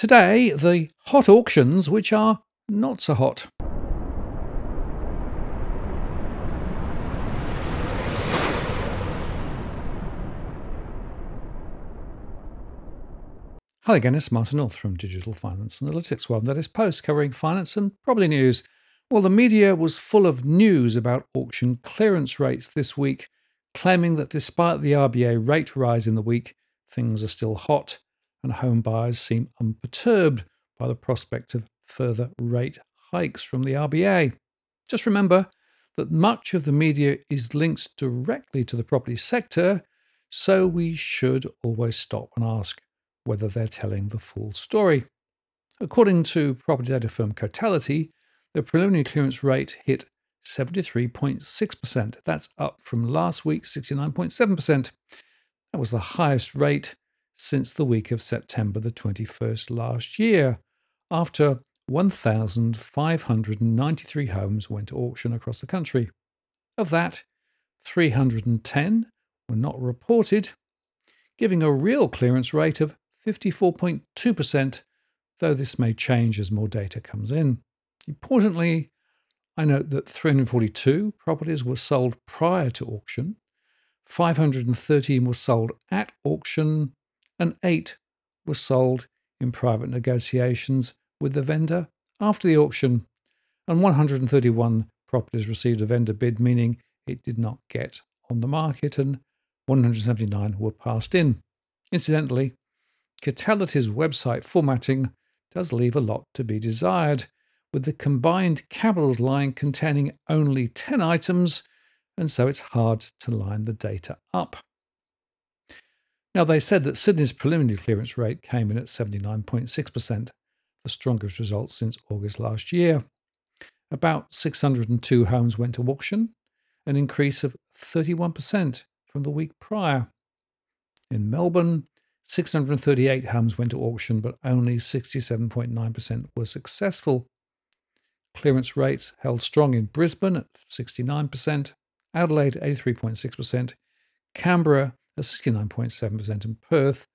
Today, the hot auctions which are not so hot. Hi again, it's Martin North from Digital Finance Analytics, one that is post covering finance and probably news. Well, the media was full of news about auction clearance rates this week, claiming that despite the RBA rate rise in the week, things are still hot and home buyers seem unperturbed by the prospect of further rate hikes from the RBA. Just remember that much of the media is linked directly to the property sector, so we should always stop and ask whether they're telling the full story. According to property data firm Cotality, the preliminary clearance rate hit 73.6%. That's up from last week's 69.7%. That was the highest rate since the week of September the 21st last year, after 1,593 homes went to auction across the country. Of that, 310 were not reported, giving a real clearance rate of 54.2%, though this may change as more data comes in. Importantly, I note that 342 properties were sold prior to auction, 513 were sold at auction, and 8 were sold in private negotiations with the vendor after the auction, and 131 properties received a vendor bid, meaning it did not get on the market, and 179 were passed in. Incidentally, Catality's website formatting does leave a lot to be desired, with the combined capitals line containing only 10 items, and so it's hard to line the data up. Now, they said that Sydney's preliminary clearance rate came in at 79.6%, the strongest result since August last year. About 602 homes went to auction, an increase of 31% from the week prior. In Melbourne, 638 homes went to auction, but only 67.9% were successful. Clearance rates held strong in Brisbane at 69%, Adelaide 83.6%, Canberra at 69.7%, and Perth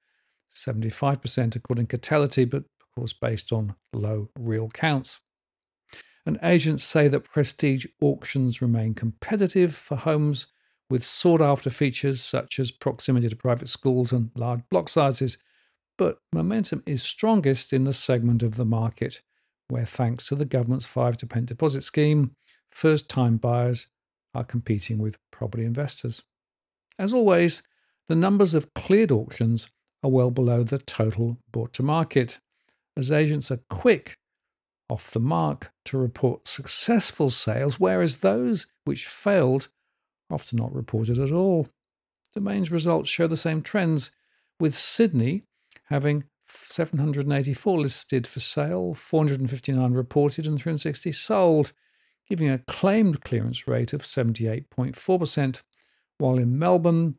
75% according to Cotality, but of course based on low real counts. And agents say that prestige auctions remain competitive for homes with sought-after features such as proximity to private schools and large block sizes, but momentum is strongest in the segment of the market where, thanks to the government's 5% deposit scheme, first-time buyers are competing with property investors. As always, the numbers of cleared auctions are well below the total brought to market, as agents are quick off the mark to report successful sales, whereas those which failed are often not reported at all. Domain's results show the same trends, with Sydney having 784 listed for sale, 459 reported, and 360 sold, giving a claimed clearance rate of 78.4%, while in Melbourne,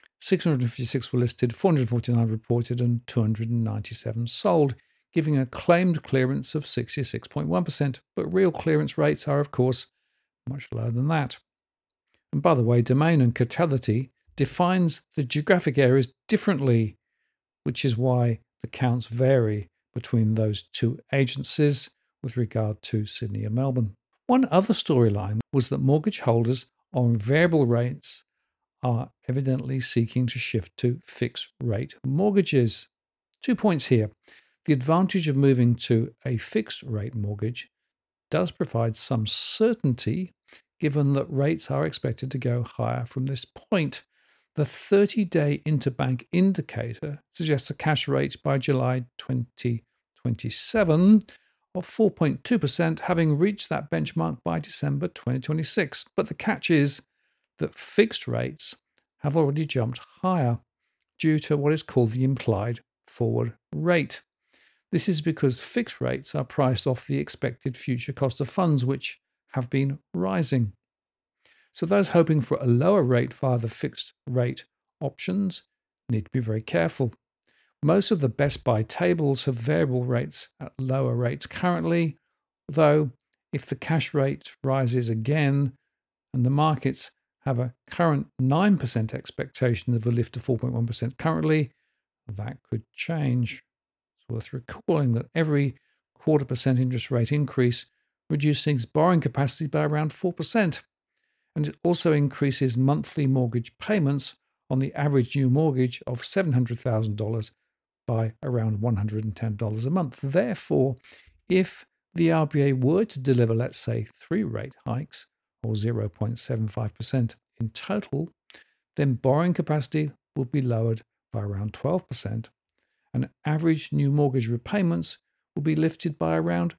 656 were listed, 449 reported, and 297 sold, giving a claimed clearance of 66.1%, but real clearance rates are, of course, much lower than that. And by the way, Domain and Cotality defines the geographic areas differently, which is why the counts vary between those two agencies with regard to Sydney and Melbourne. One other storyline was that mortgage holders on variable rates are evidently seeking to shift to fixed rate mortgages. 2 points here. The advantage of moving to a fixed rate mortgage does provide some certainty, given that rates are expected to go higher from this point. The 30-day interbank indicator suggests a cash rate by July 2027 of 4.2%, having reached that benchmark by December 2026. But the catch is that fixed rates have already jumped higher due to what is called the implied forward rate. This is because fixed rates are priced off the expected future cost of funds, which have been rising. So those hoping for a lower rate via the fixed rate options need to be very careful. Most of the best buy tables have variable rates at lower rates currently, though if the cash rate rises again and the markets have a current 9% expectation of a lift to 4.1% currently, that could change. It's worth recalling that every 0.25% interest rate increase reduces borrowing capacity by around 4%. And it also increases monthly mortgage payments on the average new mortgage of $700,000 by around $110 a month. Therefore, if the RBA were to deliver, let's say, 3 rate hikes or 0.75% in total, then borrowing capacity would be lowered by around 12%, and average new mortgage repayments will be lifted by around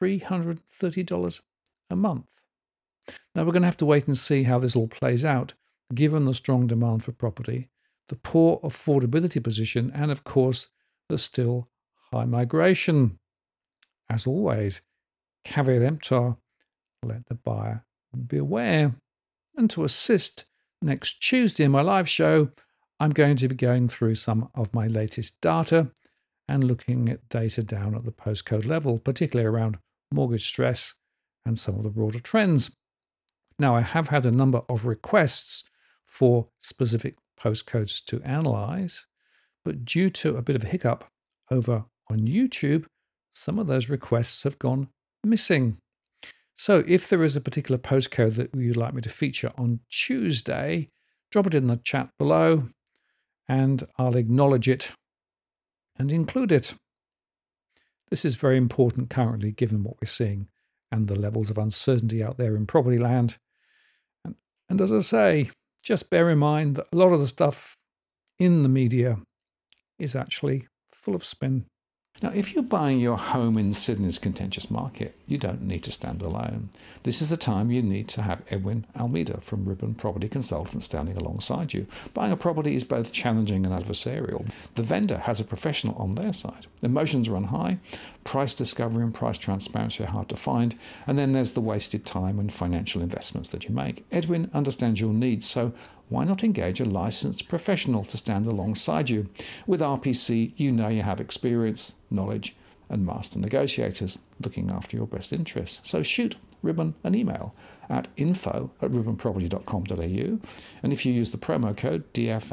$330 a month. Now, we're going to have to wait and see how this all plays out, given the strong demand for property, the poor affordability position, and of course, the still high migration. As always, caveat emptor, let the buyer beware. And to assist next Tuesday in my live show, I'm going to be going through some of my latest data and looking at data down at the postcode level, particularly around mortgage stress and some of the broader trends. Now, I have had a number of requests for specific postcodes to analyze, but due to a bit of a hiccup over on YouTube, some of those requests have gone missing. So if there is a particular postcode that you'd like me to feature on Tuesday, drop it in the chat below and I'll acknowledge it and include it. This is very important currently, given what we're seeing and the levels of uncertainty out there in property land. And as I say, just bear in mind that a lot of the stuff in the media is actually full of spin. Now, if you're buying your home in Sydney's contentious market, you don't need to stand alone. This is the time you need to have Edwin Almeida from Ribbon Property Consultants standing alongside you. Buying a property is both challenging and adversarial. The vendor has a professional on their side. Emotions run high, price discovery and price transparency are hard to find, and then there's the wasted time and financial investments that you make. Edwin understands your needs, so why not engage a licensed professional to stand alongside you? With RPC, you know you have experience, knowledge, and master negotiators looking after your best interests. So shoot Ribbon an email at info@ribbonproperty.com.au, and if you use the promo code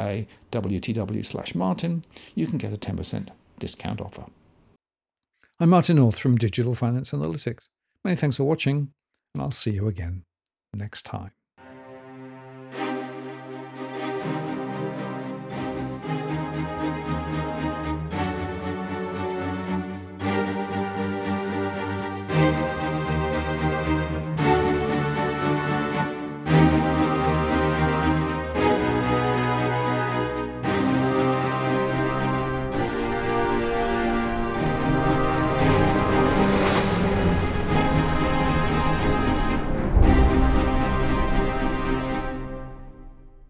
DFAWTW/Martin, you can get a 10% discount offer. I'm Martin North from Digital Finance Analytics. Many thanks for watching, and I'll see you again next time.